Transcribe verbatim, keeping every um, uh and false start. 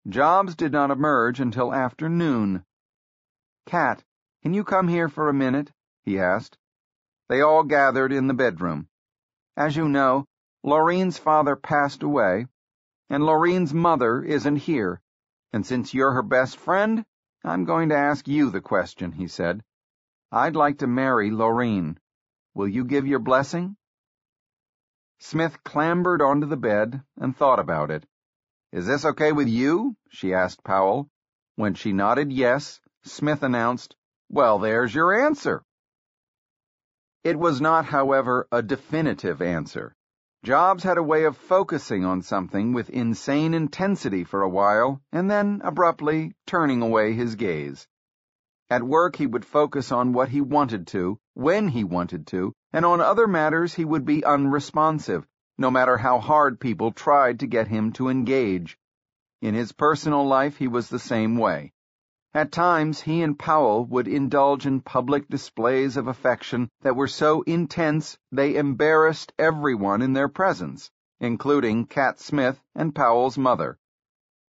Jobs did not emerge until afternoon. "Cat, can you come here for a minute?" he asked. They all gathered in the bedroom. "As you know, Laureen's father passed away, and Laureen's mother isn't here, and since you're her best friend, I'm going to ask you the question," he said. "I'd like to marry Laureen. Will you give your blessing?" Smith clambered onto the bed and thought about it. "Is this okay with you?" she asked Powell. When she nodded yes, Smith announced, "Well, there's your answer." It was not, however, a definitive answer. Jobs had a way of focusing on something with insane intensity for a while, and then abruptly turning away his gaze. At work he would focus on what he wanted to, when he wanted to, and on other matters he would be unresponsive, no matter how hard people tried to get him to engage. In his personal life he was the same way. At times he and Powell would indulge in public displays of affection that were so intense they embarrassed everyone in their presence, including Cat Smith and Powell's mother.